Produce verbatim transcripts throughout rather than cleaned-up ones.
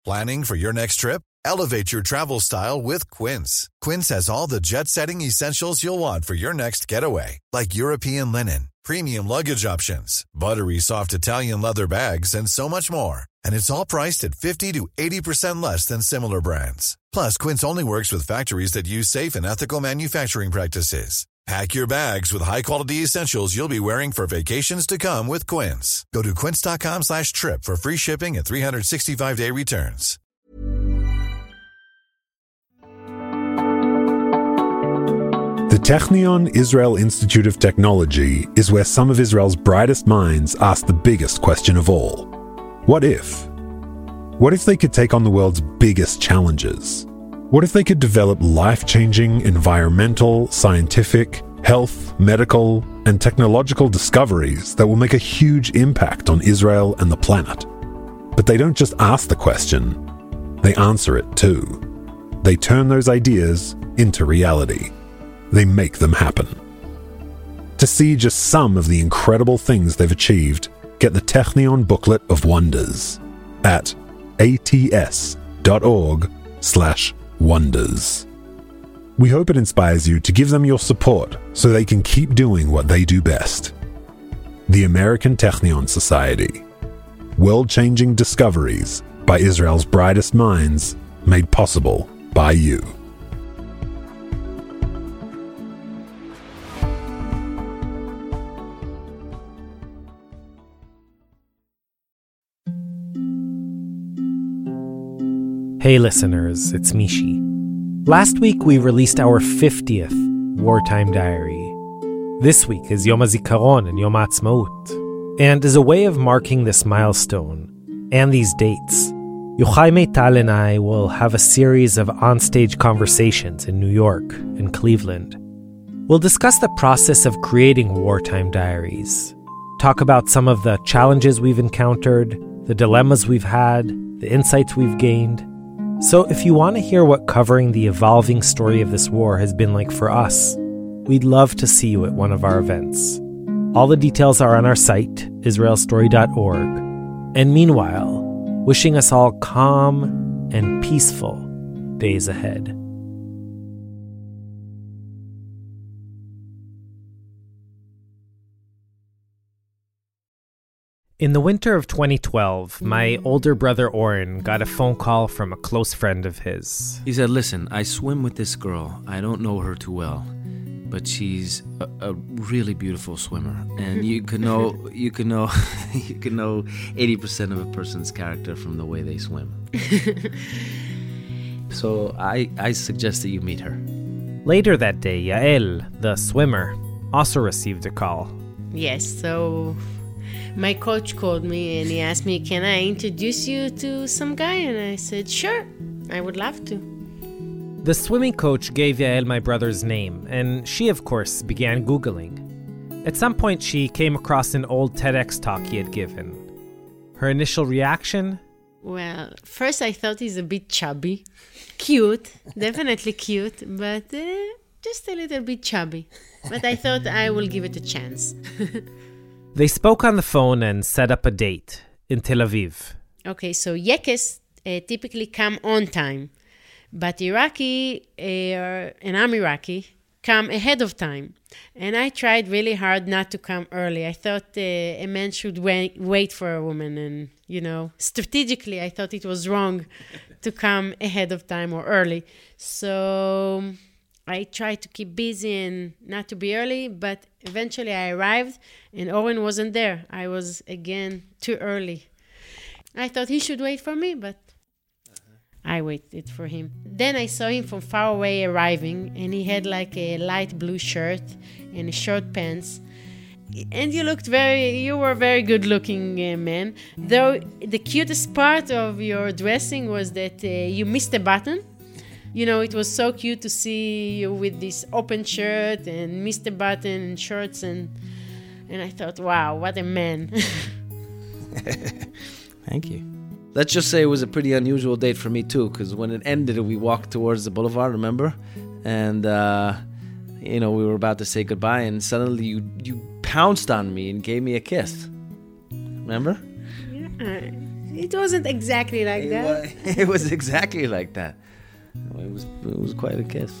Planning for your next trip? Elevate your travel style with Quince. Quince has all the jet-setting essentials you'll want for your next getaway, like European linen, premium luggage options, buttery soft Italian leather bags, and so much more. And it's all priced at fifty to eighty percent less than similar brands. Plus, Quince only works with factories that use safe and ethical manufacturing practices. Pack your bags with high-quality essentials you'll be wearing for vacations to come with Quince. Go to quince.com slash trip for free shipping and three sixty-five day returns. The Technion Israel Institute of Technology is where some of Israel's brightest minds ask the biggest question of all. What if? What if they could take on the world's biggest challenges? What if they could develop life-changing environmental, scientific, health, medical, and technological discoveries that will make a huge impact on Israel and the planet? But they don't just ask the question, they answer it too. They turn those ideas into reality. They make them happen. To see just some of the incredible things they've achieved, get the Technion Booklet of Wonders at ats.org slash wonders. We hope it inspires you to give them your support so they can keep doing what they do best. The American Technion Society. World-changing discoveries by Israel's brightest minds, made possible by you. Hey listeners, it's Mishi. Last week we released our fiftieth Wartime Diary. This week is Yom HaZikaron and Yom HaAtzmaut. And as a way of marking this milestone and these dates, Yochai Meital and I will have a series of onstage conversations in New York and Cleveland. We'll discuss the process of creating Wartime Diaries, talk about some of the challenges we've encountered, the dilemmas we've had, the insights we've gained. So if you want to hear what covering the evolving story of this war has been like for us, we'd love to see you at one of our events. All the details are on our site, israel story dot org. And meanwhile, wishing us all calm and peaceful days ahead. In the winter of twenty twelve, my older brother Oren got a phone call from a close friend of his. He said, listen, I swim with this girl. I don't know her too well, but she's a, a really beautiful swimmer. And you can know you can know you can know eighty percent of a person's character from the way they swim. So I, I suggest that you meet her. Later that day, Yael, the swimmer, also received a call. Yes, so my coach called me and he asked me, can I introduce you to some guy? And I said, sure, I would love to. The swimming coach gave Yael my brother's name, and she, of course, began Googling. At some point, she came across an old TEDx talk he had given. Her initial reaction? Well, first I thought he's a bit chubby. Cute, definitely cute, but uh, just a little bit chubby. But I thought I will give it a chance. They spoke on the phone and set up a date in Tel Aviv. Okay, so Yekes uh, typically come on time, but Iraqi, uh, and I'm Iraqi, come ahead of time. And I tried really hard not to come early. I thought uh, a man should wait, wait for a woman. And, you know, strategically, I thought it was wrong to come ahead of time or early. So I tried to keep busy and not to be early, but eventually I arrived and Oren wasn't there. I was, again, too early. I thought he should wait for me, but I waited for him. Then I saw him from far away arriving, and he had like a light blue shirt and short pants. And you looked very, you were a very good looking uh, man. Though the cutest part of your dressing was that uh, you missed a button. You know, it was so cute to see you with this open shirt and missed a button and shorts. And, and I thought, wow, what a man. Thank you. Let's just say it was a pretty unusual date for me, too, because when it ended, we walked towards the boulevard, remember? And, uh, you know, we were about to say goodbye, and suddenly you, you pounced on me and gave me a kiss. Remember? Yeah, It wasn't exactly like It that. was, it was exactly like that. It was, it was quite a kiss.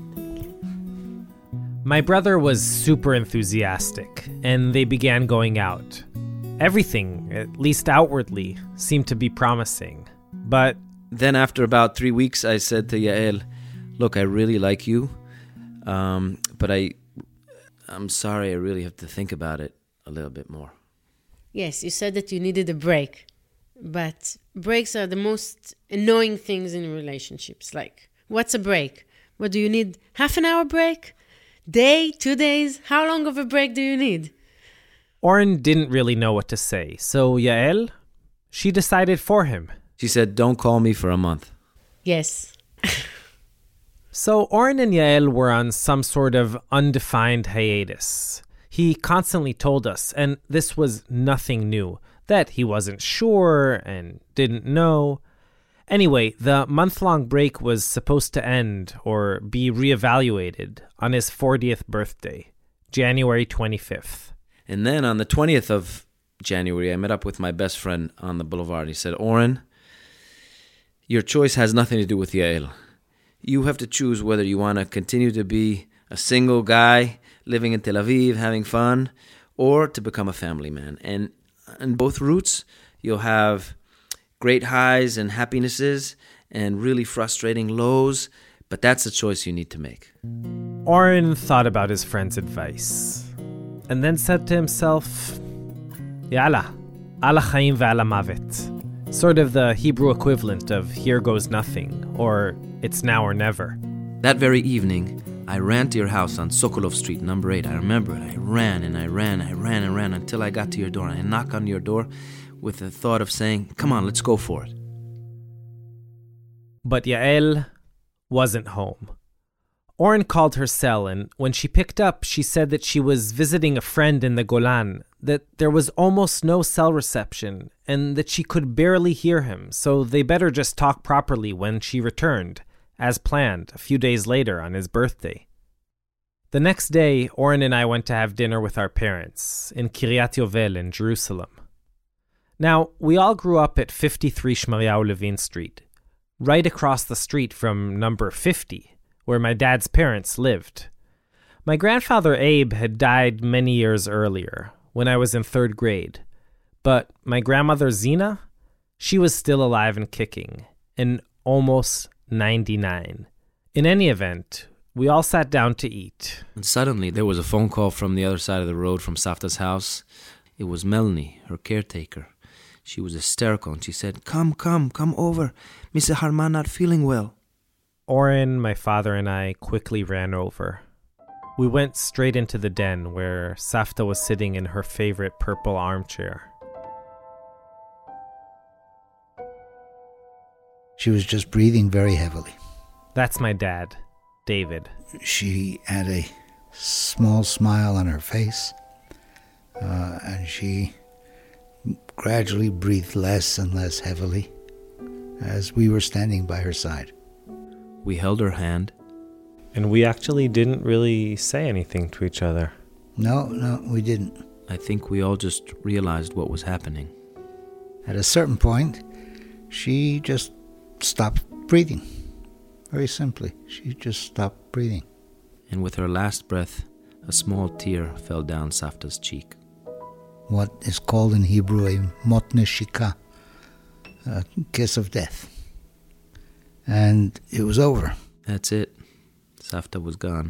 My brother was super enthusiastic, and they began going out. Everything, at least outwardly, seemed to be promising. But then after about three weeks, I said to Yael, look, I really like you, um, but I, I'm sorry, I really have to think about it a little bit more. Yes, you said that you needed a break. But breaks are the most annoying things in relationships. Like, what's a break? What do you need? Half an hour break? Day? Two days? How long of a break do you need? Oren didn't really know what to say, so Yael, she decided for him. She said, don't call me for a month. Yes. So Oren and Yael were on some sort of undefined hiatus. He constantly told us, and this was nothing new, that he wasn't sure and didn't know. Anyway, the month-long break was supposed to end or be reevaluated on his fortieth birthday, January twenty-fifth. And then on the twentieth of January, I met up with my best friend on the boulevard. He said, Oren, your choice has nothing to do with Yael. You have to choose whether you want to continue to be a single guy living in Tel Aviv, having fun, or to become a family man. And in both routes, you'll have great highs and happinesses and really frustrating lows, but that's the choice you need to make. Oren thought about his friend's advice and then said to himself, Yalla, ala chaim ve'ala mavet. Sort of the Hebrew equivalent of here goes nothing, or it's now or never. That very evening, I ran to your house on Sokolov Street, number eight. I remember it. I ran and I ran, I ran and ran until I got to your door. And I knocked on your door with the thought of saying, come on, let's go for it. But Yael wasn't home. Oren called her cell, and when she picked up, she said that she was visiting a friend in the Golan, that there was almost no cell reception, and that she could barely hear him, so they better just talk properly when she returned, as planned, a few days later on his birthday. The next day, Oren and I went to have dinner with our parents in Kiryat Yovel in Jerusalem. Now, we all grew up at fifty-three Shmaryahu Levin Street, right across the street from number fifty, where my dad's parents lived. My grandfather Abe had died many years earlier, when I was in third grade. But my grandmother Zina, she was still alive and kicking, and almost ninety-nine. In any event, we all sat down to eat. And suddenly there was a phone call from the other side of the road from Savta's house. It was Melanie, her caretaker. She was hysterical and she said, Come, come, come over. Mister Harman not feeling well. Oren, my father, and I quickly ran over. We went straight into the den where Savta was sitting in her favorite purple armchair. She was just breathing very heavily. That's my dad, David. She had a small smile on her face, uh, and she gradually breathed less and less heavily as we were standing by her side. We held her hand. And we actually didn't really say anything to each other. No, no, we didn't. I think we all just realized what was happening. At a certain point, she just stopped breathing. Very simply, she just stopped breathing. And with her last breath, a small tear fell down Savta's cheek. What is called in Hebrew a mot neshika, a kiss of death. And it was over. That's it. Savta was gone.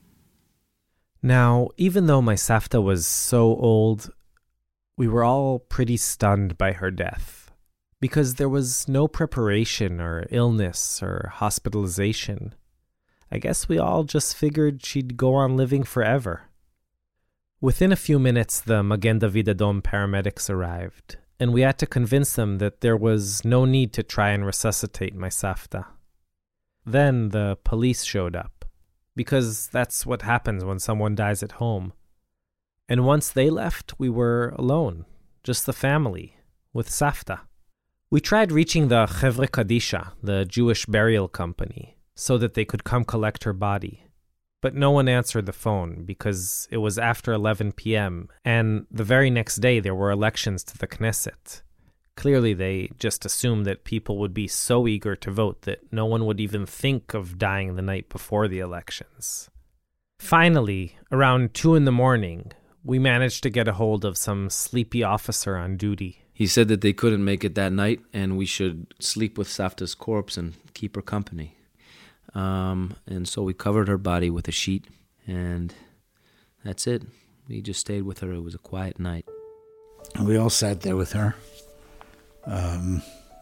Now, even though my Savta was so old, we were all pretty stunned by her death, because there was no preparation or illness or hospitalization. I guess we all just figured she'd go on living forever. Within a few minutes, the Magen David Adom paramedics arrived, and we had to convince them that there was no need to try and resuscitate my Savta. Then the police showed up, because that's what happens when someone dies at home. And once they left, we were alone, just the family, with Savta. We tried reaching the Chevre Kadisha, the Jewish burial company, so that they could come collect her body. But no one answered the phone because it was after eleven p.m. and the very next day there were elections to the Knesset. Clearly, they just assumed that people would be so eager to vote that no one would even think of dying the night before the elections. Finally, around two in the morning, we managed to get a hold of some sleepy officer on duty. He said that they couldn't make it that night and we should sleep with Savta's corpse and keep her company. Um, and so we covered her body with a sheet, and that's it. We just stayed with her. It was a quiet night. And we all sat there with her. Um,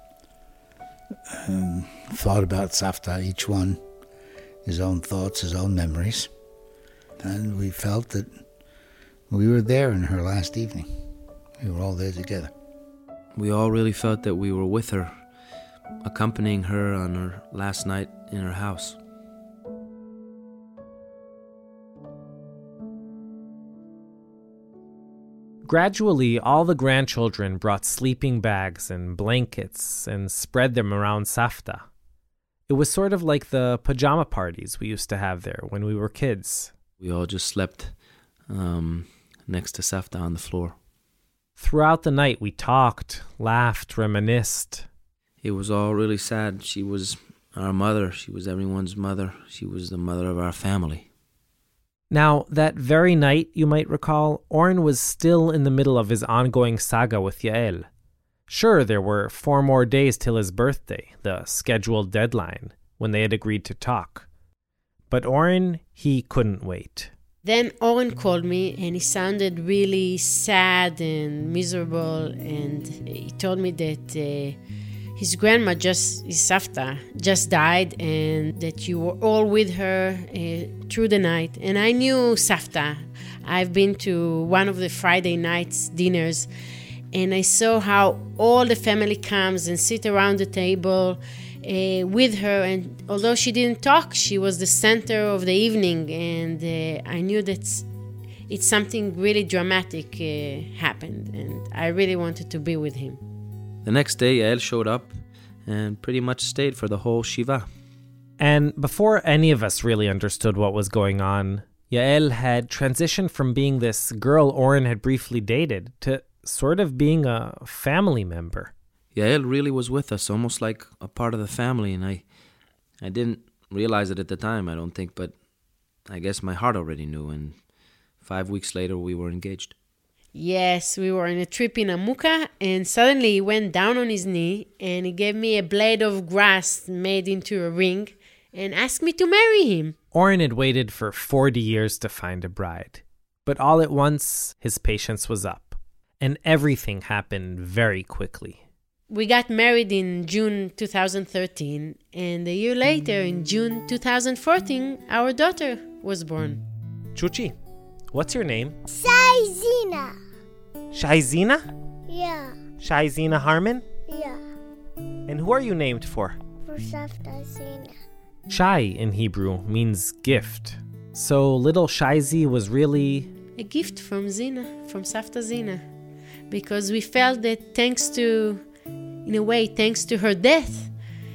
and thought about Savta, each one, his own thoughts, his own memories. And we felt that we were there in her last evening. We were all there together. We all really felt that we were with her, accompanying her on her last night in her house. Gradually, all the grandchildren brought sleeping bags and blankets and spread them around Savta. It was sort of like the pajama parties we used to have there when we were kids. We all just slept um, next to Savta on the floor. Throughout the night, we talked, laughed, reminisced. It was all really sad. She was our mother. She was everyone's mother. She was the mother of our family. Now, that very night, you might recall, Oren was still in the middle of his ongoing saga with Yael. Sure, there were four more days till his birthday, the scheduled deadline, when they had agreed to talk. But Oren, he couldn't wait. Then Oren called me, and he sounded really sad and miserable, and he told me that uh, his grandma, just his Savta, just died, and that you were all with her uh, through the night. And I knew Savta. I've been to one of the Friday nights dinners, and I saw how all the family comes and sit around the table uh, with her. And although she didn't talk, she was the center of the evening, and uh, I knew that it's something really dramatic uh, happened, and I really wanted to be with him. The next day, Yael showed up and pretty much stayed for the whole Shiva. And before any of us really understood what was going on, Yael had transitioned from being this girl Oren had briefly dated to sort of being a family member. Yael really was with us, almost like a part of the family, and I, I didn't realize it at the time, I don't think, but I guess my heart already knew, and five weeks later we were engaged. Yes, we were on a trip in Amuka, and suddenly he went down on his knee and he gave me a blade of grass made into a ring and asked me to marry him. Oren had waited for forty years to find a bride, but all at once his patience was up, and everything happened very quickly. We got married in June two thousand thirteen, and a year later, in June two thousand fourteen, our daughter was born. Chuchi, what's your name? Shaizina. Shaizina? Yeah. Shaizina Harman? Yeah. And who are you named for? For Savta Zina. Shai in Hebrew means gift. So little Shaizi was really A gift from Zina, from Savta Zina. Because we felt that thanks to, in a way, thanks to her death,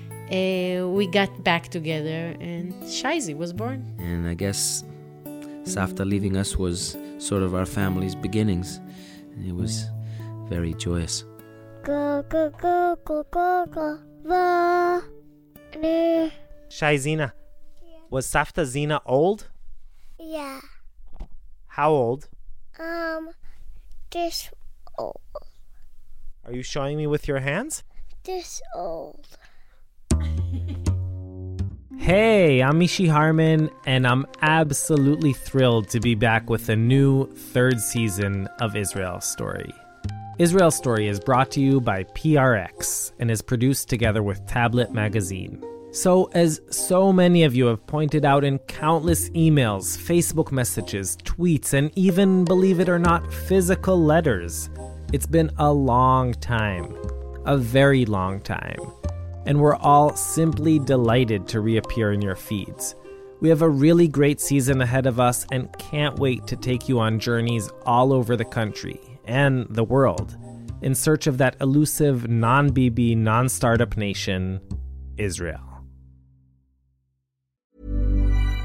uh, we got back together and Shaizi was born. And I guess Savta leaving us was sort of our family's beginnings. And it was very joyous. Go, go, go, go, go, go, va, ne. Shaizina. Was Savta Zina old? Yeah. How old? Um, this old. Are you showing me with your hands? This old. Hey, I'm Mishi Harman, and I'm absolutely thrilled to be back with a new third season of Israel Story. Israel Story is brought to you by P R X and is produced together with Tablet Magazine. So, as so many of you have pointed out in countless emails, Facebook messages, tweets, and even, believe it or not, physical letters, it's been a long time. A very long time. And we're all simply delighted to reappear in your feeds. We have a really great season ahead of us and can't wait to take you on journeys all over the country and the world in search of that elusive non-B B, non-startup nation, Israel.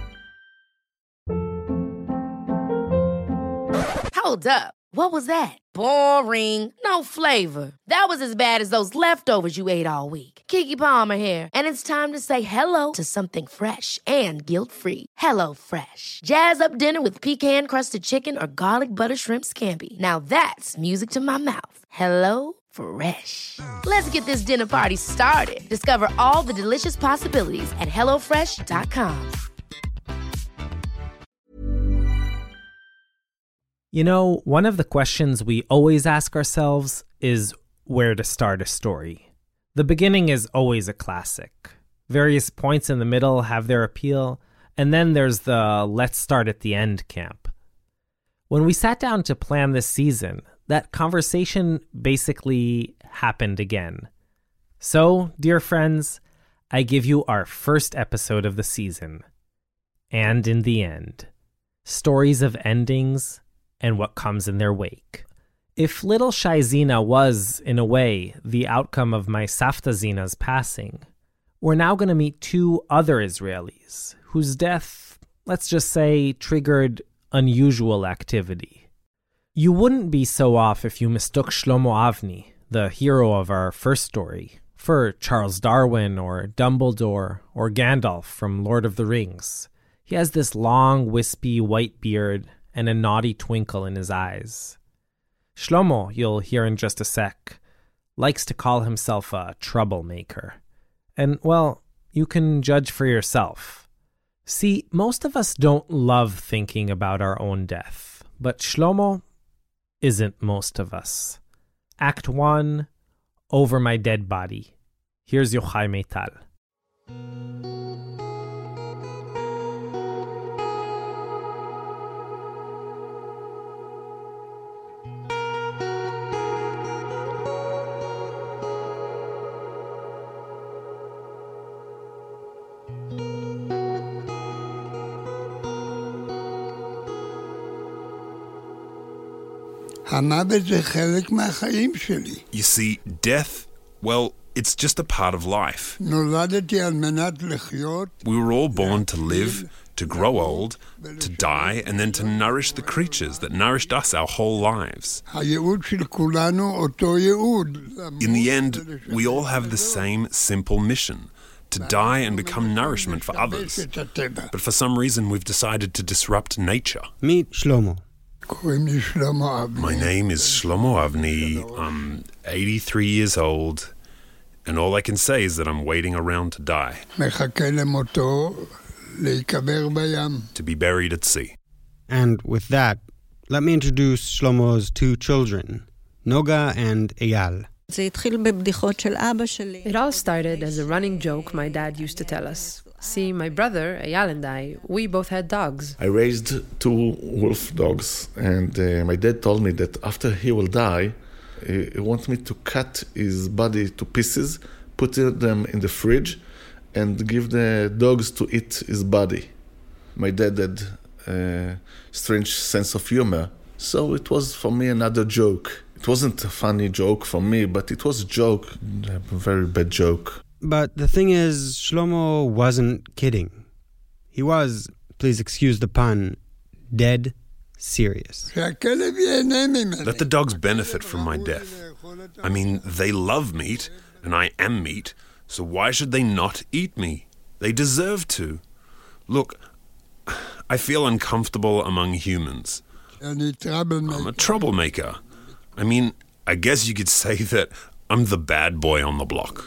Hold up. What was that? Boring. No flavor. That was as bad as those leftovers you ate all week. Keke Palmer here, and it's time to say hello to something fresh and guilt-free. Hello Fresh. Jazz up dinner with pecan-crusted chicken or garlic butter shrimp scampi. Now that's music to my mouth. Hello Fresh. Let's get this dinner party started. Discover all the delicious possibilities at hello fresh dot com. You know, one of the questions we always ask ourselves is where to start a story. The beginning is always a classic. Various points in the middle have their appeal, and then there's the let's start at the end camp. When we sat down to plan this season, that conversation basically happened again. So, dear friends, I give you our first episode of the season. And in the end, stories of endings and what comes in their wake. If little Shai Zena was, in a way, the outcome of my Savta Zena's passing, we're now going to meet two other Israelis whose death, let's just say, triggered unusual activity. You wouldn't be so off if you mistook Shlomo Avni, the hero of our first story, for Charles Darwin or Dumbledore or Gandalf from Lord of the Rings. He has this long, wispy white beard and a naughty twinkle in his eyes. Shlomo, you'll hear in just a sec, likes to call himself a troublemaker. And, well, you can judge for yourself. See, most of us don't love thinking about our own death, but Shlomo isn't most of us. Act one, Over My Dead Body. Here's Yochai Meital. You see, death, well, it's just a part of life. We were all born to live, to grow old, to die, and then to nourish the creatures that nourished us our whole lives. In the end, we all have the same simple mission, to die and become nourishment for others. But for some reason, we've decided to disrupt nature. Meet Shlomo. My name is Shlomo Avni. I'm eighty-three years old, and all I can say is that I'm waiting around to die. To be buried at sea. And with that, let me introduce Shlomo's two children, Noga and Eyal. It all started as a running joke my dad used to tell us. See, my brother, Eyal, and I, we both had dogs. I raised two wolf dogs, and uh, my dad told me that after he will die, he, he wants me to cut his body to pieces, put them in the fridge, and give the dogs to eat his body. My dad had a strange sense of humor, so it was for me another joke. It wasn't a funny joke for me, but it was a joke, a very bad joke. But the thing is, Shlomo wasn't kidding. He was, please excuse the pun, dead serious. Let the dogs benefit from my death. I mean, they love meat, and I am meat, so why should they not eat me? They deserve to. Look, I feel uncomfortable among humans. I'm a troublemaker. I mean, I guess you could say that I'm the bad boy on the block.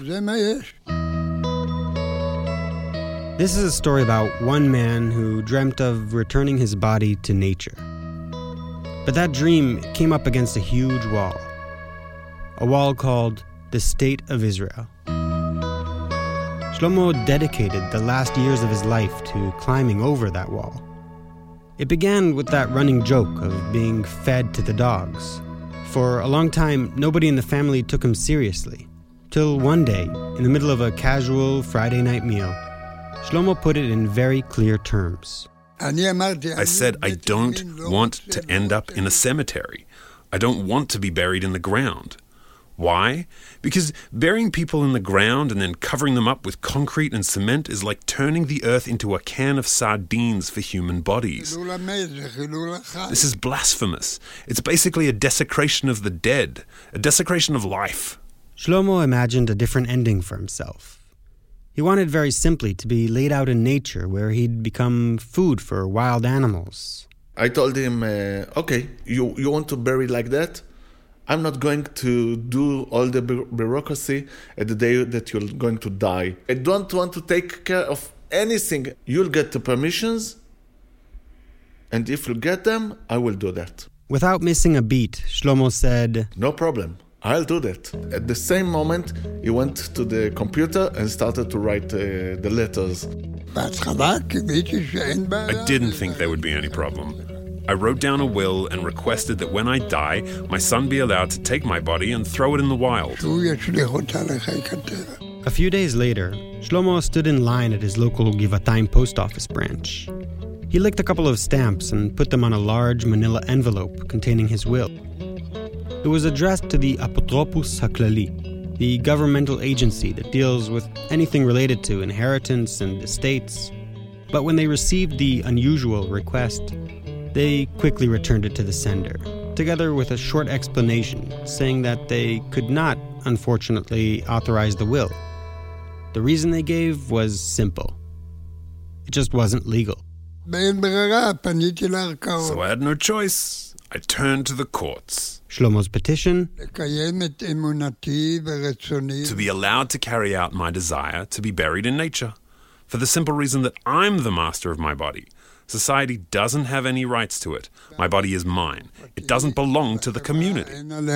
This is a story about one man who dreamt of returning his body to nature. But that dream came up against a huge wall. A wall called the State of Israel. Shlomo dedicated the last years of his life to climbing over that wall. It began with that running joke of being fed to the dogs. For a long time, nobody in the family took him seriously. Till one day, in the middle of a casual Friday night meal, Shlomo put it in very clear terms. I said I don't want to end up in a cemetery. I don't want to be buried in the ground. Why? Because burying people in the ground and then covering them up with concrete and cement is like turning the earth into a can of sardines for human bodies. This is blasphemous. It's basically a desecration of the dead, a desecration of life. Shlomo imagined a different ending for himself. He wanted very simply to be laid out in nature where he'd become food for wild animals. I told him, uh, okay, you, you want to bury like that? I'm not going to do all the bureaucracy at the day that you're going to die. I don't want to take care of anything. You'll get the permissions, and if you get them, I will do that. Without missing a beat, Shlomo said, no problem, I'll do that. At the same moment, he went to the computer and started to write uh, the letters. I didn't think there would be any problem. I wrote down a will and requested that when I die, my son be allowed to take my body and throw it in the wild. A few days later, Shlomo stood in line at his local Givatayim post office branch. He licked a couple of stamps and put them on a large manila envelope containing his will. It was addressed to the Apotropos HaKlali, the governmental agency that deals with anything related to inheritance and estates. But when they received the unusual request, they quickly returned it to the sender, together with a short explanation saying that they could not, unfortunately, authorize the will. The reason they gave was simple. It just wasn't legal. So I had no choice. I turned to the courts. Shlomo's petition: to be allowed to carry out my desire to be buried in nature, for the simple reason that I'm the master of my body. Society doesn't have any rights to it. My body is mine. It doesn't belong to the community.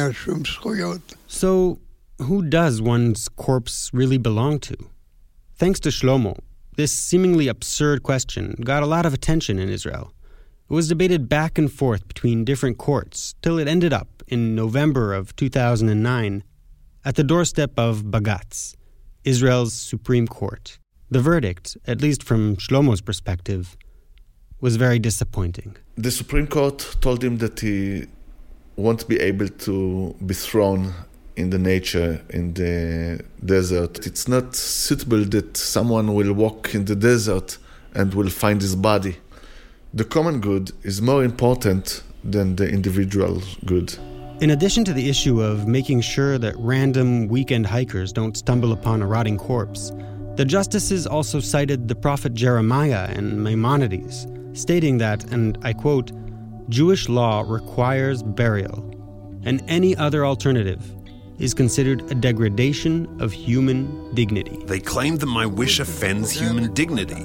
So, who does one's corpse really belong to? Thanks to Shlomo, this seemingly absurd question got a lot of attention in Israel. It was debated back and forth between different courts till it ended up, in November of two thousand nine, at the doorstep of Bagatz, Israel's Supreme Court. The verdict, at least from Shlomo's perspective, was very disappointing. The Supreme Court told him that he won't be able to be thrown in the nature, in the desert. It's not suitable that someone will walk in the desert and will find his body. The common good is more important than the individual good. In addition to the issue of making sure that random weekend hikers don't stumble upon a rotting corpse, the justices also cited the prophet Jeremiah and Maimonides, stating that, and I quote, Jewish law requires burial, and any other alternative is considered a degradation of human dignity. They claimed that my wish offends human dignity.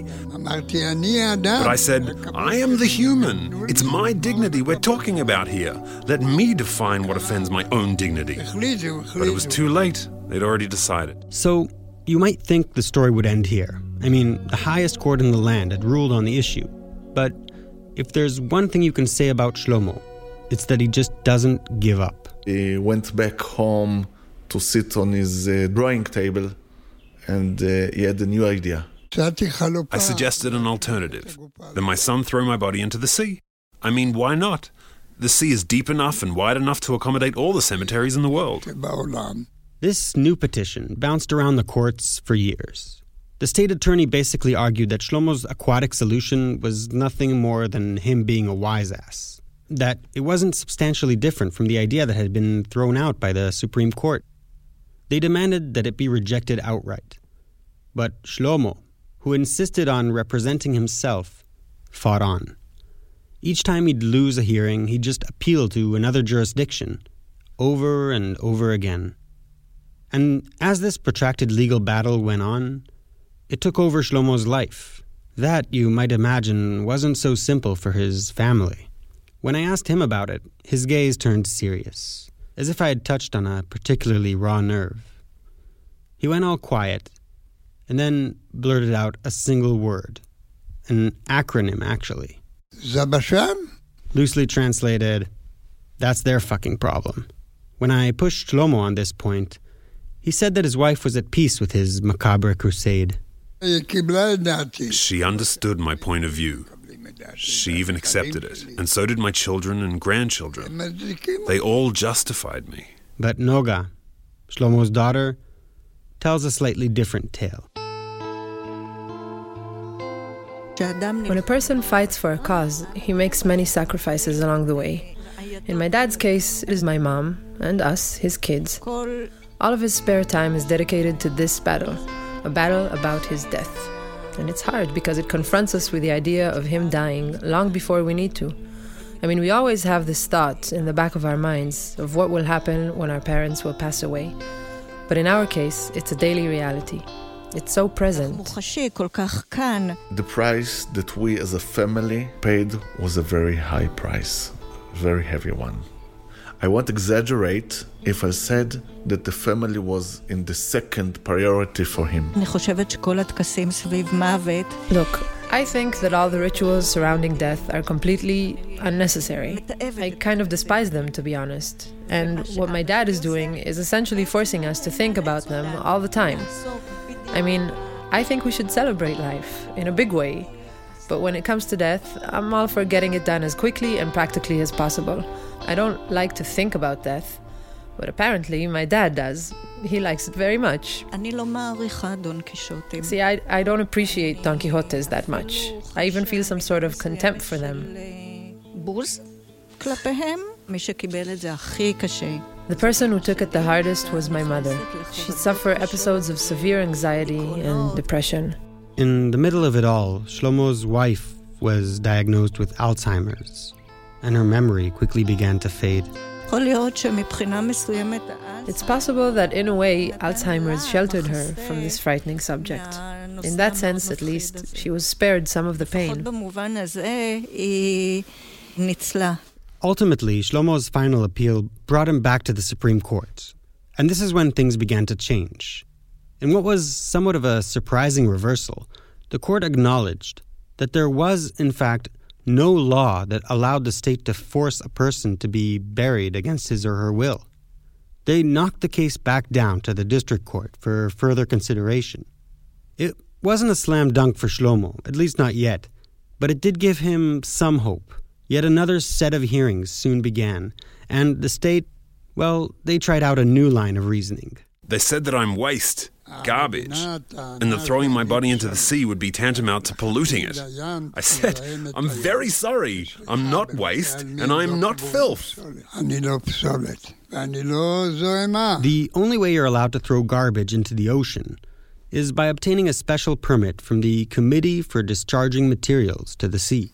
But I said, I am the human. It's my dignity we're talking about here. Let me define what offends my own dignity. But it was too late. They'd already decided. So, you might think the story would end here. I mean, the highest court in the land had ruled on the issue. But if there's one thing you can say about Shlomo, it's that he just doesn't give up. He went back home to sit on his uh, drawing table, and uh, he had a new idea. I suggested an alternative. That my son throw my body into the sea. I mean, why not? The sea is deep enough and wide enough to accommodate all the cemeteries in the world. This new petition bounced around the courts for years. The state attorney basically argued that Shlomo's aquatic solution was nothing more than him being a wise ass. That it wasn't substantially different from the idea that had been thrown out by the Supreme Court. They demanded that it be rejected outright. But Shlomo, who insisted on representing himself, fought on. Each time he'd lose a hearing, he'd just appeal to another jurisdiction, over and over again. And as this protracted legal battle went on, it took over Shlomo's life. That, you might imagine, wasn't so simple for his family. When I asked him about it, his gaze turned serious, as if I had touched on a particularly raw nerve. He went all quiet, and then blurted out a single word. An acronym, actually. Zabasham? Loosely translated, that's their fucking problem. When I pushed Shlomo on this point, he said that his wife was at peace with his macabre crusade. She understood my point of view. She even accepted it, and so did my children and grandchildren. They all justified me. But Noga, Shlomo's daughter, tells a slightly different tale. When a person fights for a cause, he makes many sacrifices along the way. In my dad's case, it is my mom and us, his kids. All of his spare time is dedicated to this battle, a battle about his death. And it's hard because it confronts us with the idea of him dying long before we need to. I mean, we always have this thought in the back of our minds of what will happen when our parents will pass away. But in our case, it's a daily reality. It's so present. The price that we as a family paid was a very high price, a very heavy one. I won't exaggerate if I said that the family was in the second priority for him. Look, I think that all the rituals surrounding death are completely unnecessary. I kind of despise them, to be honest. And what my dad is doing is essentially forcing us to think about them all the time. I mean, I think we should celebrate life in a big way. But when it comes to death, I'm all for getting it done as quickly and practically as possible. I don't like to think about death, but apparently my dad does. He likes it very much. See, I, I don't appreciate Don Quixotes that much. I even feel some sort of contempt for them. The person who took it the hardest was my mother. She'd suffer episodes of severe anxiety and depression. In the middle of it all, Shlomo's wife was diagnosed with Alzheimer's, and her memory quickly began to fade. It's possible that, in a way, Alzheimer's sheltered her from this frightening subject. In that sense, at least, she was spared some of the pain. Ultimately, Shlomo's final appeal brought him back to the Supreme Court, and this is when things began to change. In what was somewhat of a surprising reversal, the court acknowledged that there was, in fact, no law that allowed the state to force a person to be buried against his or her will. They knocked the case back down to the district court for further consideration. It wasn't a slam dunk for Shlomo, at least not yet, but it did give him some hope. Yet another set of hearings soon began, and the state, well, they tried out a new line of reasoning. They said that I'm waste, garbage, and that throwing my body into the sea would be tantamount to polluting it. I said, I'm very sorry. I'm not waste, and I'm not filth. The only way you're allowed to throw garbage into the ocean is by obtaining a special permit from the Committee for Discharging Materials to the Sea.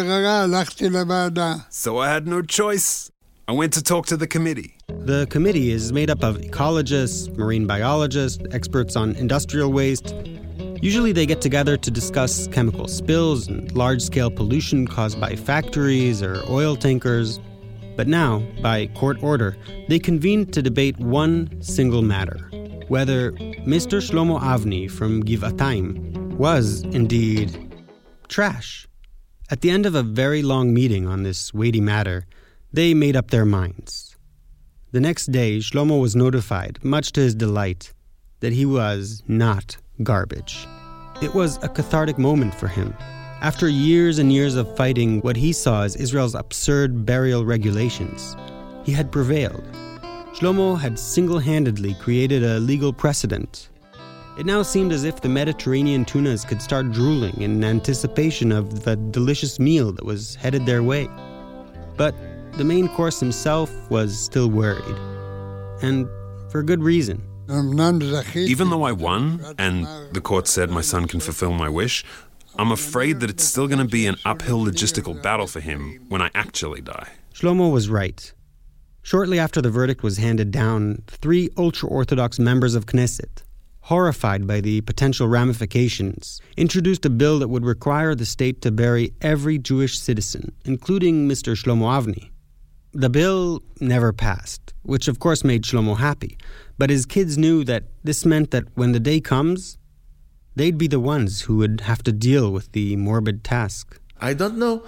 So I had no choice. I went to talk to the committee. The committee is made up of ecologists, marine biologists, experts on industrial waste. Usually they get together to discuss chemical spills and large-scale pollution caused by factories or oil tankers. But now, by court order, they convene to debate one single matter: whether Mister Shlomo Avni from Givatayim was, indeed, trash. At the end of a very long meeting on this weighty matter, they made up their minds. The next day, Shlomo was notified, much to his delight, that he was not garbage. It was a cathartic moment for him. After years and years of fighting what he saw as Israel's absurd burial regulations, he had prevailed. Shlomo had single-handedly created a legal precedent. It now seemed as if the Mediterranean tunas could start drooling in anticipation of the delicious meal that was headed their way. But the main course himself was still worried, and for good reason. Even though I won, and the court said my son can fulfill my wish, I'm afraid that it's still going to be an uphill logistical battle for him when I actually die. Shlomo was right. Shortly after the verdict was handed down, three ultra-Orthodox members of Knesset, horrified by the potential ramifications, introduced a bill that would require the state to bury every Jewish citizen, including Mister Shlomo Avni. The bill never passed, which of course made Shlomo happy, but his kids knew that this meant that when the day comes, they'd be the ones who would have to deal with the morbid task. I don't know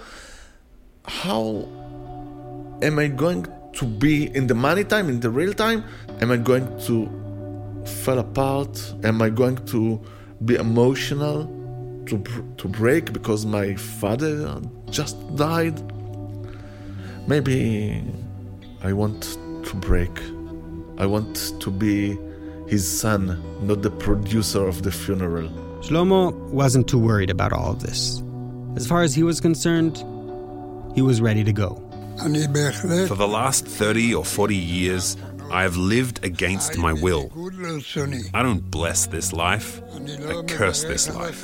how am I going to be in the money time, in the real time. Am I going to fall apart? Am I going to be emotional, to to break because my father just died? Maybe I want to break I want to be his son, not the producer of the funeral. Shlomo wasn't too worried about all of this. As far as he was concerned, he was ready to go. For the last thirty or forty years, I have lived against my will. I don't bless this life. I curse this life.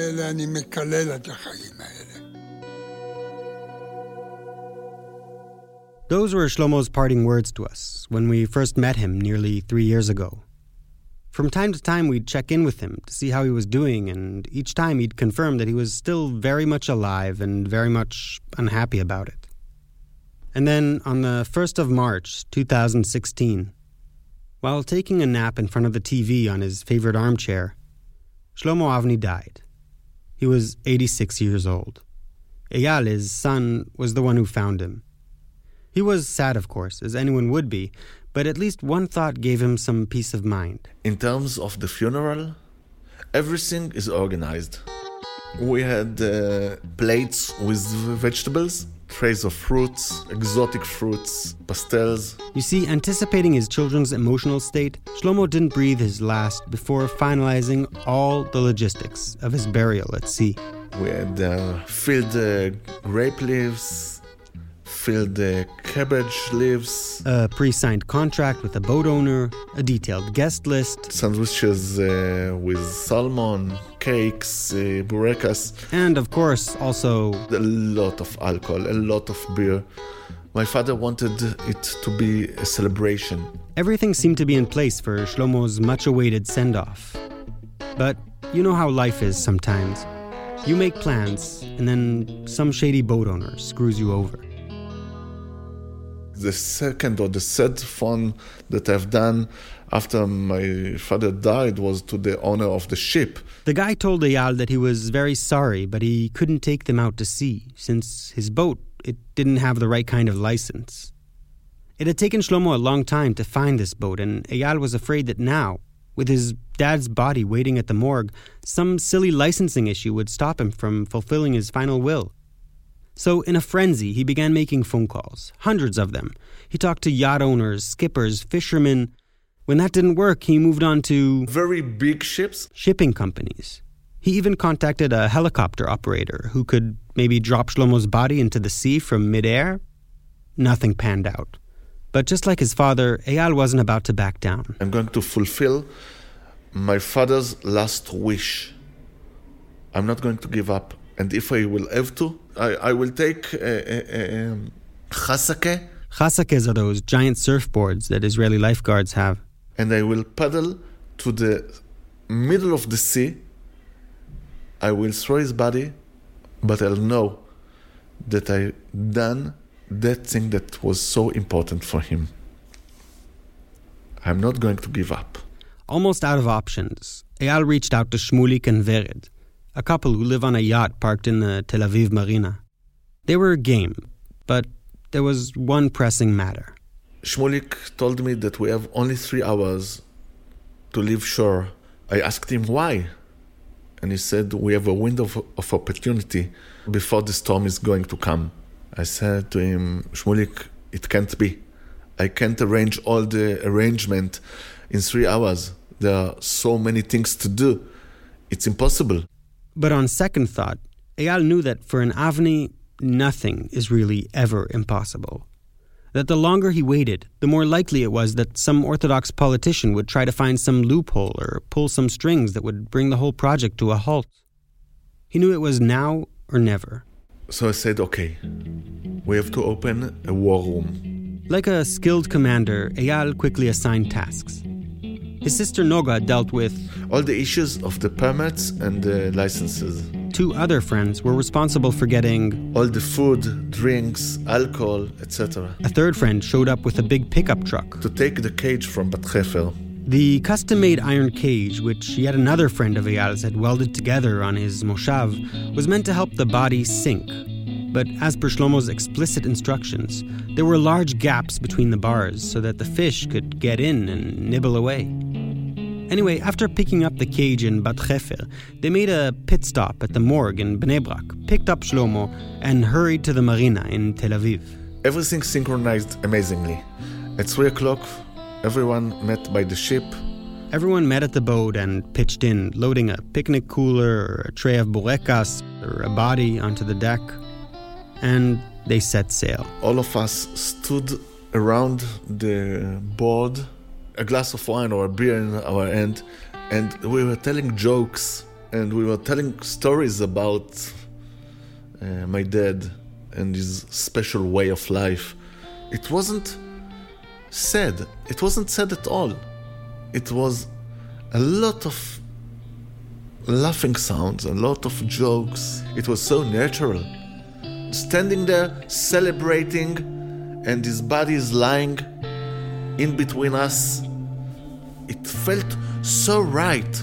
Those were Shlomo's parting words to us when we first met him nearly three years ago. From time to time, we'd check in with him to see how he was doing, and each time he'd confirm that he was still very much alive and very much unhappy about it. And then, on the first of March, two thousand sixteen, while taking a nap in front of the T V on his favorite armchair, Shlomo Avni died. He was eighty-six years old. Eyal, his son, was the one who found him. He was sad, of course, as anyone would be, but at least one thought gave him some peace of mind. In terms of the funeral, everything is organized. We had uh, plates with vegetables, trays of fruits, exotic fruits, pastels. You see, anticipating his children's emotional state, Shlomo didn't breathe his last before finalizing all the logistics of his burial at sea. We had uh, filled uh, grape leaves, filled uh, cabbage leaves, a pre-signed contract with a boat owner, a detailed guest list, sandwiches uh, with salmon, cakes, uh, burekas, and of course also a lot of alcohol, a lot of beer. My father wanted it to be a celebration. Everything seemed to be in place for Shlomo's much-awaited send-off. But you know how life is sometimes. You make plans, and then some shady boat owner screws you over. The second or the third phone that I've done after my father died was to the owner of the ship. The guy told Eyal that he was very sorry, but he couldn't take them out to sea, since his boat, it didn't have the right kind of license. It had taken Shlomo a long time to find this boat, and Eyal was afraid that now, with his dad's body waiting at the morgue, some silly licensing issue would stop him from fulfilling his final will. So, in a frenzy, he began making phone calls, hundreds of them. He talked to yacht owners, skippers, fishermen. When that didn't work, he moved on to very big ships, shipping companies. He even contacted a helicopter operator who could maybe drop Shlomo's body into the sea from midair. Nothing panned out. But just like his father, Eyal wasn't about to back down. I'm going to fulfill my father's last wish. I'm not going to give up. And if I will have to, I, I will take a, a, a chasake. Chasakes are those giant surfboards that Israeli lifeguards have. And I will paddle to the middle of the sea. I will throw his body, but I'll know that I done that thing that was so important for him. I'm not going to give up. Almost out of options, Eyal reached out to Shmulik and Vered, a couple who live on a yacht parked in the Tel Aviv marina. They were game, but there was one pressing matter. Shmulik told me that we have only three hours to leave shore. I asked him why, and he said we have a window of, of opportunity before the storm is going to come. I said to him, Shmulik, it can't be. I can't arrange all the arrangement in three hours. There are so many things to do. It's impossible. But on second thought, Eyal knew that for an Avni, nothing is really ever impossible. That the longer he waited, the more likely it was that some Orthodox politician would try to find some loophole or pull some strings that would bring the whole project to a halt. He knew it was now or never. So I said, okay, we have to open a war room. Like a skilled commander, Eyal quickly assigned tasks. His sister Noga dealt with all the issues of the permits and the licenses. Two other friends were responsible for getting all the food, drinks, alcohol, et cetera. A third friend showed up with a big pickup truck to take the cage from Bat Hefer. The custom-made iron cage, which yet another friend of Eyal's had welded together on his moshav, was meant to help the body sink. But as per Shlomo's explicit instructions, there were large gaps between the bars so that the fish could get in and nibble away. Anyway, after picking up the cage in Bat Hefer, they made a pit stop at the morgue in Bnei Brak, picked up Shlomo, and hurried to the marina in Tel Aviv. Everything synchronized amazingly. At three o'clock, Everyone met by the ship. Everyone met at the boat and pitched in, loading a picnic cooler or a tray of burekas or a body onto the deck. And they set sail. All of us stood around the board, a glass of wine or a beer in our hand, and we were telling jokes and we were telling stories about uh, my dad and his special way of life. It wasn't sad. It wasn't sad at all. It was a lot of laughing sounds, a lot of jokes. It was so natural. Standing there, celebrating, and his body is lying in between us. It felt so right.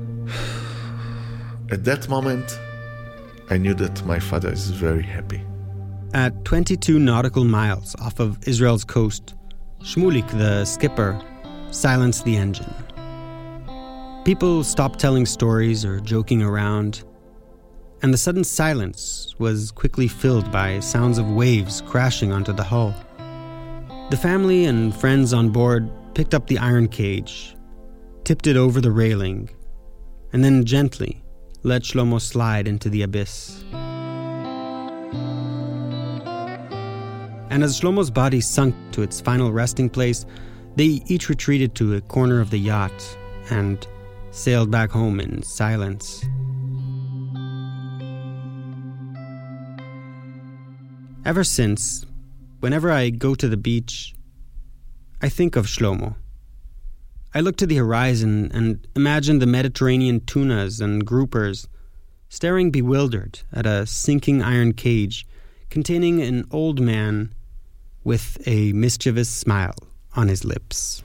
At that moment, I knew that my father is very happy. At twenty-two nautical miles off of Israel's coast, Shmulik, the skipper, silenced the engine. People stopped telling stories or joking around, and the sudden silence was quickly filled by sounds of waves crashing onto the hull. The family and friends on board picked up the iron cage, tipped it over the railing, and then gently let Shlomo slide into the abyss. And as Shlomo's body sunk to its final resting place, they each retreated to a corner of the yacht and sailed back home in silence. Ever since, whenever I go to the beach, I think of Shlomo. I look to the horizon and imagine the Mediterranean tunas and groupers staring bewildered at a sinking iron cage containing an old man with a mischievous smile on his lips.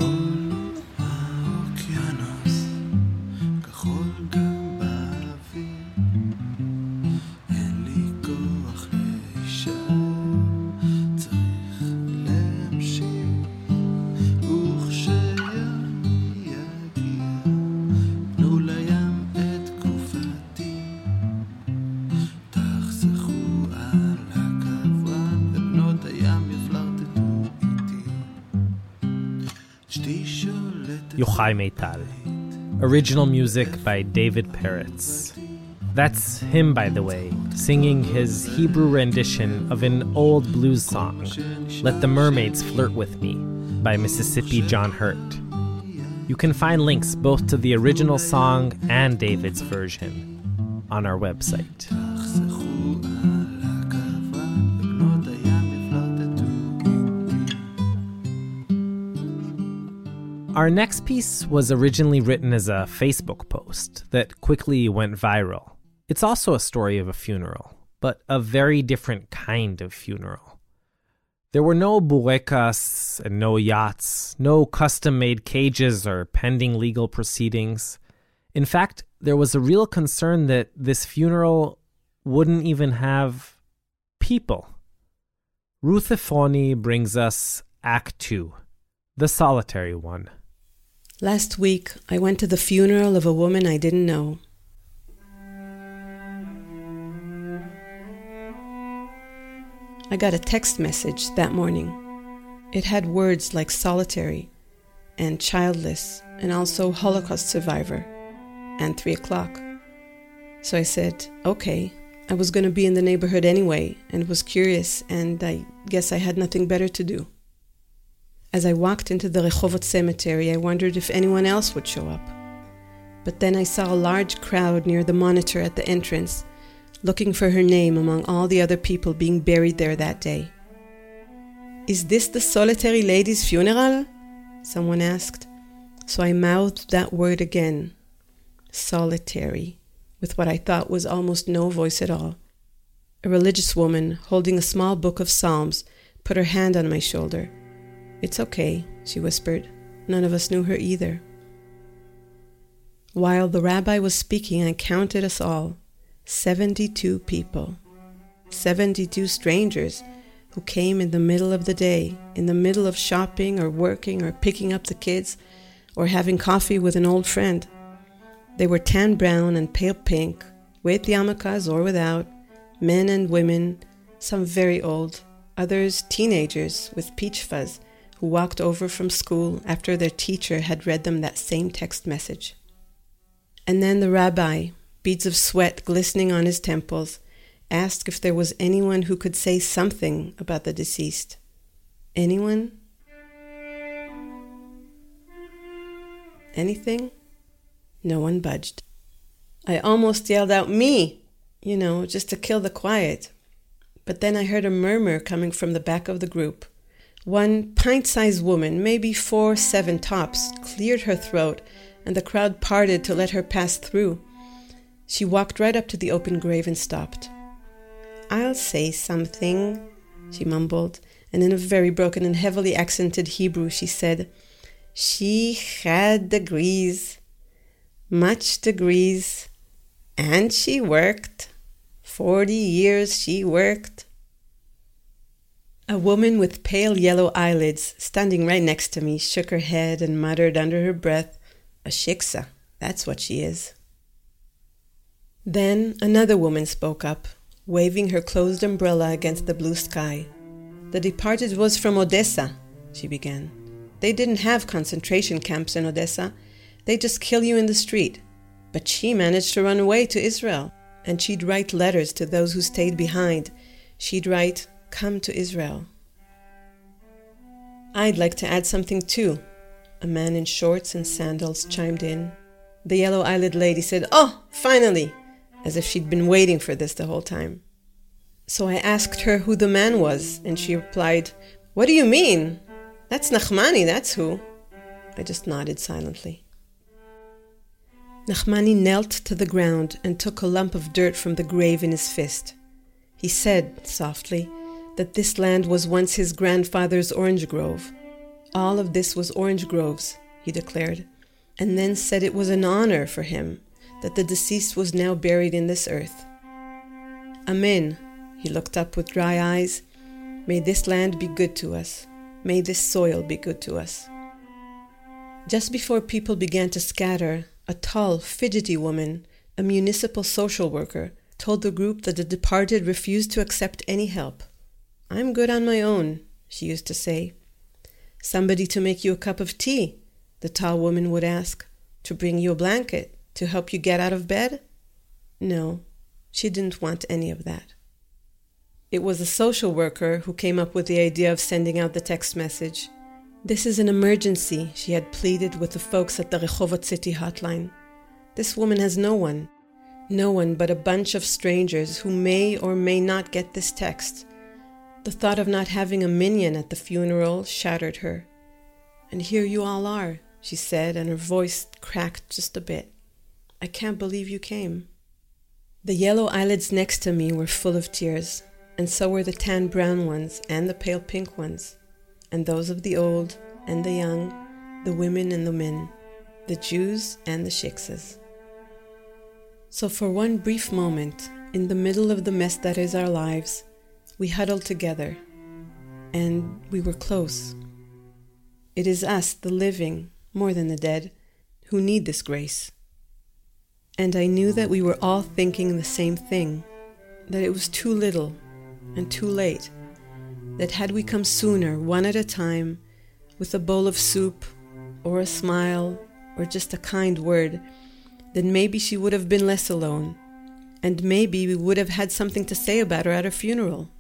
Yochai Meital. Original music by David Peretz. That's him, by the way, singing his Hebrew rendition of an old blues song, Let the Mermaids Flirt With Me, by Mississippi John Hurt. You can find links both to the original song and David's version on our website. Our next piece was originally written as a Facebook post that quickly went viral. It's also a story of a funeral, but a very different kind of funeral. There were no burekas and no yachts, no custom-made cages or pending legal proceedings. In fact, there was a real concern that this funeral wouldn't even have people. Ruth Efroni brings us Act Two, the solitary one. Last week, I went to the funeral of a woman I didn't know. I got a text message that morning. It had words like solitary and childless and also Holocaust survivor and three o'clock. So I said, okay, I was going to be in the neighborhood anyway and was curious, and I guess I had nothing better to do. As I walked into the Rehovot cemetery, I wondered if anyone else would show up. But then I saw a large crowd near the monitor at the entrance, looking for her name among all the other people being buried there that day. "Is this the solitary lady's funeral?" someone asked. So I mouthed that word again, solitary, with what I thought was almost no voice at all. A religious woman, holding a small book of Psalms, put her hand on my shoulder. "It's okay," she whispered. None of us knew her either. While the rabbi was speaking, I counted us all. Seventy-two people. Seventy-two strangers who came in the middle of the day, in the middle of shopping or working or picking up the kids or having coffee with an old friend. They were tan brown and pale pink, with yarmulkes or without, men and women, some very old, others teenagers with peach fuzz, who walked over from school after their teacher had read them that same text message. And then the rabbi, beads of sweat glistening on his temples, asked if there was anyone who could say something about the deceased. Anyone? Anything? No one budged. I almost yelled out, "Me!" you know, just to kill the quiet. But then I heard a murmur coming from the back of the group. One pint-sized woman, maybe four, seven tops, cleared her throat, and the crowd parted to let her pass through. She walked right up to the open grave and stopped. "I'll say something," she mumbled, and in a very broken and heavily accented Hebrew she said, "She had degrees, much degrees, and she worked. Forty years she worked." A woman with pale yellow eyelids, standing right next to me, shook her head and muttered under her breath, "A shiksa, that's what she is." Then another woman spoke up, waving her closed umbrella against the blue sky. "The departed was from Odessa," she began. "They didn't have concentration camps in Odessa. They just kill you in the street. But she managed to run away to Israel, and she'd write letters to those who stayed behind. She'd write, 'Come to Israel.'" "I'd like to add something too," a man in shorts and sandals chimed in. The yellow-eyelid lady said, "Oh, finally!" as if she'd been waiting for this the whole time. So I asked her who the man was, and she replied, "What do you mean? That's Nachmani, that's who." I just nodded silently. Nachmani knelt to the ground and took a lump of dirt from the grave in his fist. He said, softly, that this land was once his grandfather's orange grove. All of this was orange groves, he declared, and then said it was an honor for him that the deceased was now buried in this earth. Amen. He looked up with dry eyes. May this land be good to us. May this soil be good to us. Just before people began to scatter, a tall, fidgety woman, a municipal social worker, told the group that the departed refused to accept any help. "I'm good on my own," she used to say. "Somebody to make you a cup of tea," the tall woman would ask. "To bring you a blanket, to help you get out of bed?" No, she didn't want any of that. It was a social worker who came up with the idea of sending out the text message. "This is an emergency," she had pleaded with the folks at the Rehovot City hotline. "This woman has no one, no one but a bunch of strangers who may or may not get this text." The thought of not having a minyan at the funeral shattered her. "And here you all are," she said, and her voice cracked just a bit. "I can't believe you came." The yellow eyelids next to me were full of tears, and so were the tan brown ones and the pale pink ones, and those of the old and the young, the women and the men, the Jews and the shiksas. So for one brief moment, in the middle of the mess that is our lives, we huddled together, and we were close. It is us, the living, more than the dead, who need this grace. And I knew that we were all thinking the same thing, that it was too little and too late, that had we come sooner, one at a time, with a bowl of soup, or a smile, or just a kind word, then maybe she would have been less alone, and maybe we would have had something to say about her at her funeral.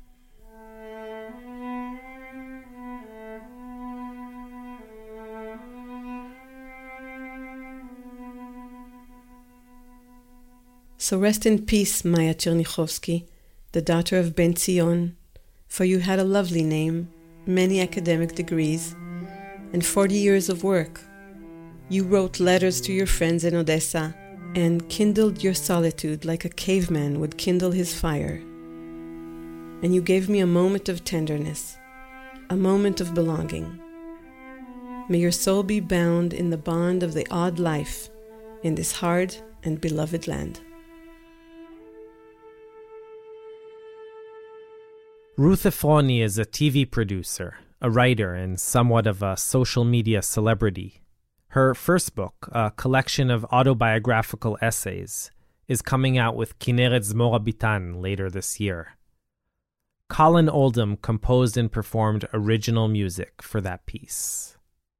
So rest in peace, Maya Chernichovsky, the daughter of Ben Zion, for you had a lovely name, many academic degrees, and forty years of work. You wrote letters to your friends in Odessa and kindled your solitude like a caveman would kindle his fire. And you gave me a moment of tenderness, a moment of belonging. May your soul be bound in the bond of the odd life in this hard and beloved land. Ruth Efroni is a T V producer, a writer, and somewhat of a social media celebrity. Her first book, a collection of autobiographical essays, is coming out with Kinneret Zmora Bitan later this year. Colin Oldham composed and performed original music for that piece.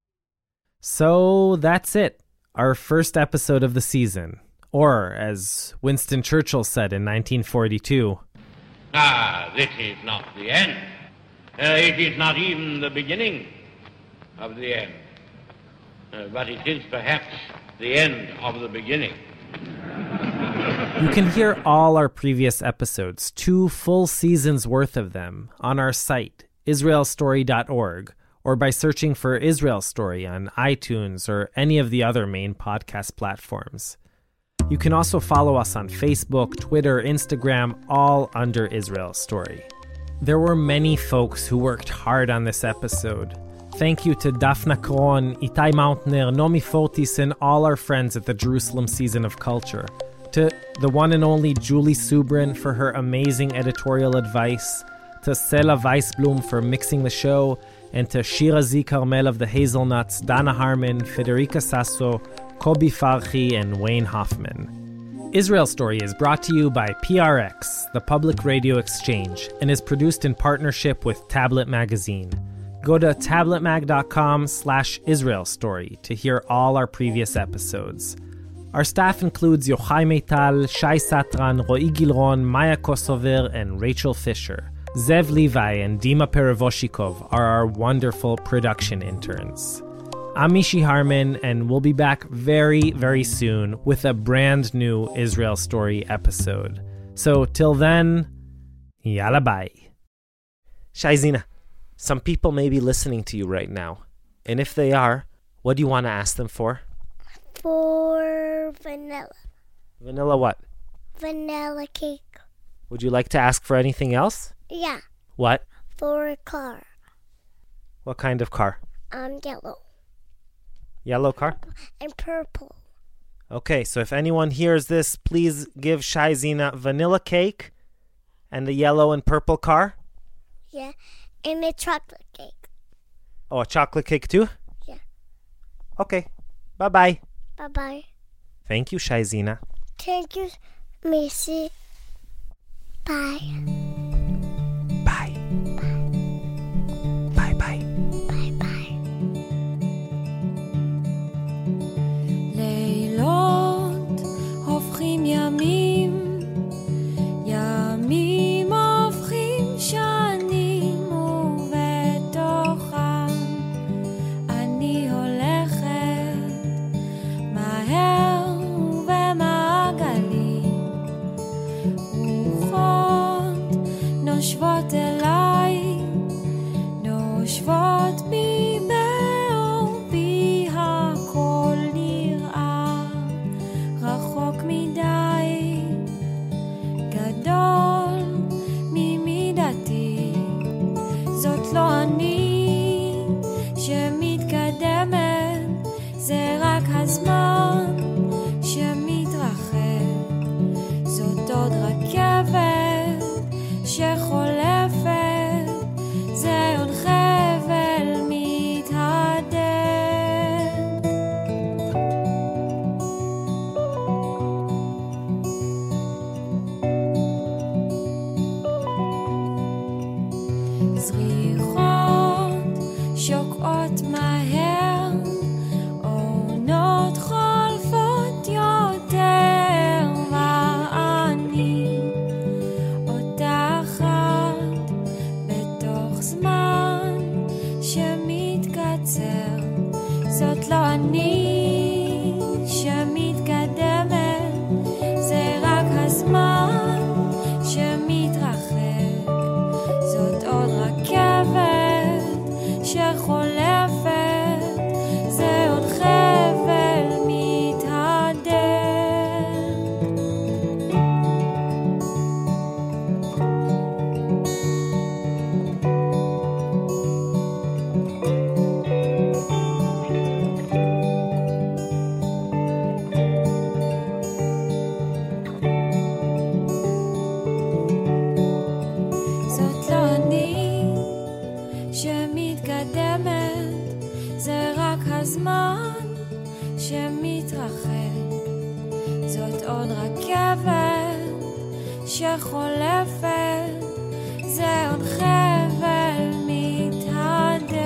So that's it, our first episode of the season. Or, as Winston Churchill said in nineteen forty-two, Ah, this is not the end. Uh, it is not even the beginning of the end. Uh, but it is perhaps the end of the beginning. You can hear all our previous episodes, two full seasons worth of them, on our site, israel story dot org, or by searching for Israel Story on iTunes or any of the other main podcast platforms. You can also follow us on Facebook, Twitter, Instagram, all under Israel Story. There were many folks who worked hard on this episode. Thank you to Daphna Kron, Itai Mountner, Nomi Fortis, and all our friends at the Jerusalem Season of Culture. To the one and only Julie Subrin for her amazing editorial advice. To Sela Weisblum for mixing the show. And to Shira Z. Carmel of the Hazelnuts, Dana Harmon, Federica Sasso, Kobi Farhi, and Wayne Hoffman. Israel Story is brought to you by P R X, the Public Radio Exchange, and is produced in partnership with Tablet Magazine. Go to tabletmag.com slash Israel Story to hear all our previous episodes. Our staff includes Yochai Meital, Shai Satran, Ro'i Gilron, Maya Kosover, and Rachel Fisher. Zev Levi and Dima Perevoshikov are our wonderful production interns. I'm Mishi Harman, and we'll be back very, very soon with a brand new Israel Story episode. So till then, yalla bye. Shai Zena, some people may be listening to you right now. And if they are, what do you want to ask them for? For vanilla. Vanilla what? Vanilla cake. Would you like to ask for anything else? Yeah. What? For a car. What kind of car? Um, yellow. Yellow car? And purple. Okay, so if anyone hears this, please give Shai Zena vanilla cake and the yellow and purple car. Yeah, and a chocolate cake. Oh, a chocolate cake too? Yeah. Okay, bye-bye. Bye-bye. Thank you, Shai Zena. Thank you, Missy. Bye. Bye. Bye. Bye-bye. Bye-bye. לילות הופכים ימים, ימים הופכים שנים, ובתוכם אני הולכת מהר ובמעגלים, רוחות נושבות אליי, נושבות בי באור בי, הכל נראה רחוק מדי, גדול ממידתי, זאת לא אני שמתקדמת, זה רק הזמן שמתרחב, זאת עוד רכבת שחולפת, זה עוד חבל מתהדק. זריחות שוקעות מהר, עונות חולפות יותר, ואני אותה אחת בתוך זמן שמתקצר, זאת לא אני שמתקדמת, זה רק הזמן שמתרחק, זאת עוד רכבת שחולפת, זה עוד חבל מתהדק. זאת לא אני שמתקדמת, זה רק הזמן שמתרחק, זאת עוד רכבת שחולפת, זה עוד חבל מתהדר.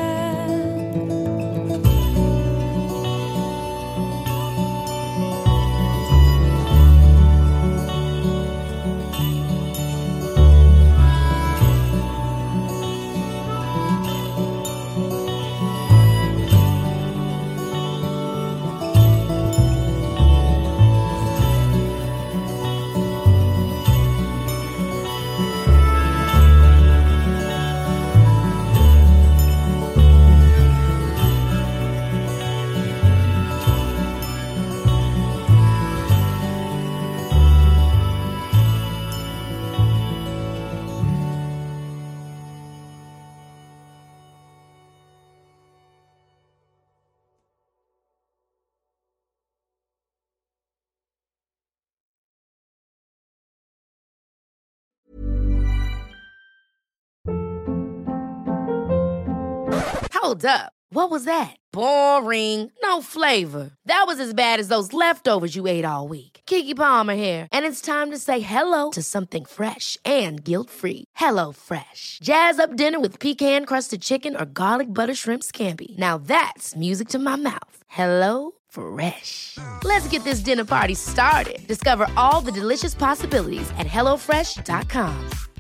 Hold up. What was that? Boring. No flavor. That was as bad as those leftovers you ate all week. Keke Palmer here, and it's time to say hello to something fresh and guilt-free. Hello Fresh. Jazz up dinner with pecan-crusted chicken or garlic butter shrimp scampi. Now that's music to my mouth. Hello Fresh. Let's get this dinner party started. Discover all the delicious possibilities at hello fresh dot com.